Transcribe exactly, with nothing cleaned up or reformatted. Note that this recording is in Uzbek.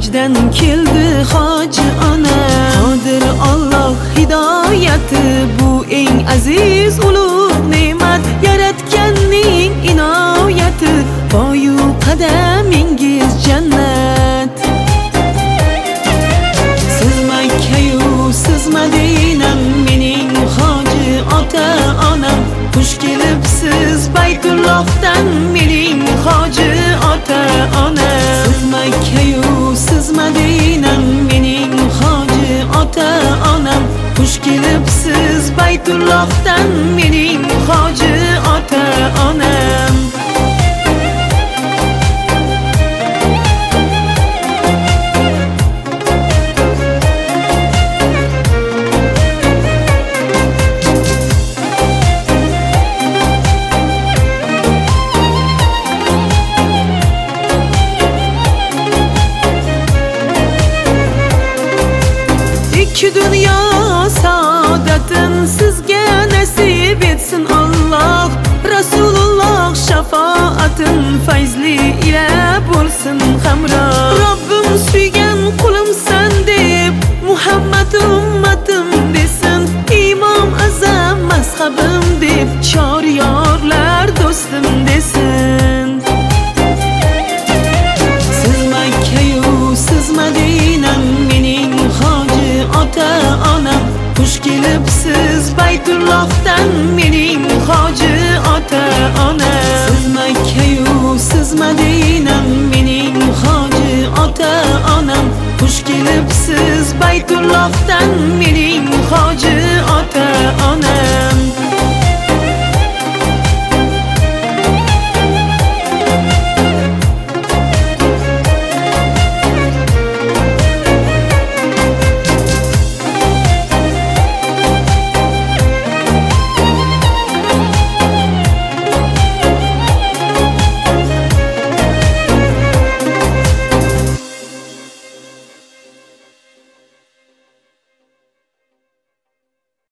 hajdan keldi hoji ona. Qodir Alloh hidoyati bu eng aziz ulug' ne'mat, yaratganning inoyati, boyu qadamingiz jannat. Siz Makka-yu siz Madinam, mening hoji ota onam. Xush kelibsiz Baytullohdan, mening hoji ota onam. Siz Makka-yu siz Madinam, mening hoji ota onam. Xush kelibsiz Baytullohdan, mening hoji ota onam. İki dünya saadetin sizge nasip etsin Allah. Resulullah şafaatin feyzli